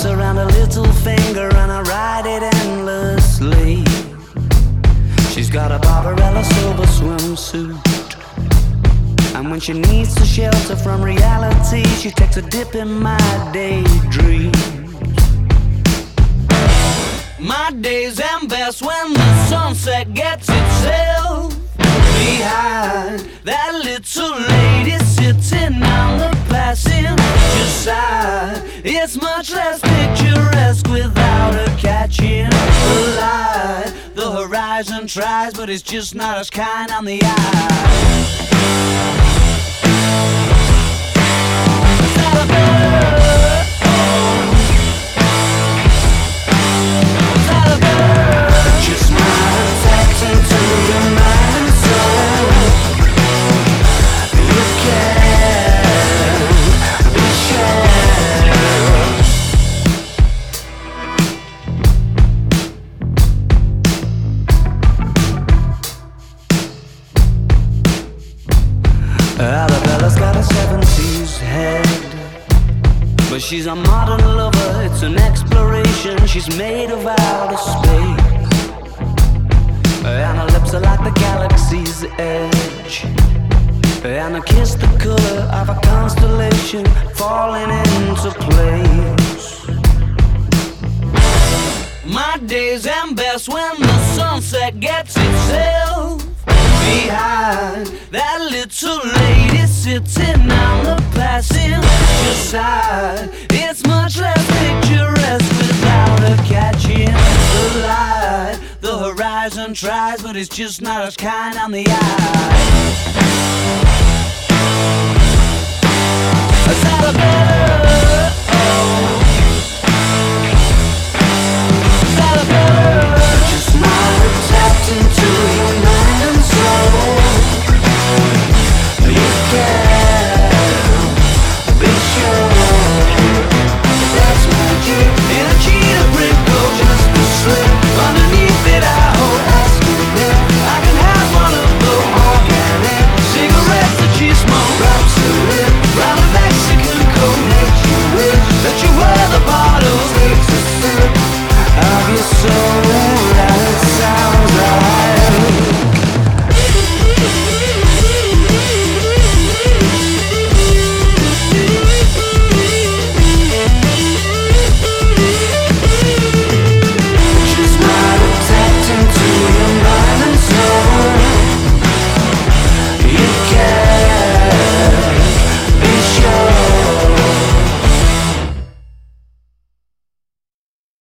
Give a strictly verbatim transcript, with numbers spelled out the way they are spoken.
wraps around her little finger and I ride it endlessly. She's got a Barbarella silver swimsuit, and when she needs to shelter from reality, she takes a dip in my daydreams. My days end best when the sunset gets itself behind that little lady sitting on the passenger side. It's much less picturesque without her catching the light. The horizon tries, but it's just not as kind on the eye. Is that a bird? Is that a bird? Just not attaching to your mind and soul. You can't be sure. Arabella's got a seventies head, but she's a modern lover, it's an exploration. She's made of outer space, and her lips are like the galaxy's edge, and her kiss the color of a constellation falling into place. My days end best when the sunset gets itself behind that little lady sitting on the passenger side. It's much less picturesque without her catching the light. The horizon tries, but it's just not as kind on the eye. Is that a bird? Oh. Is that a bird?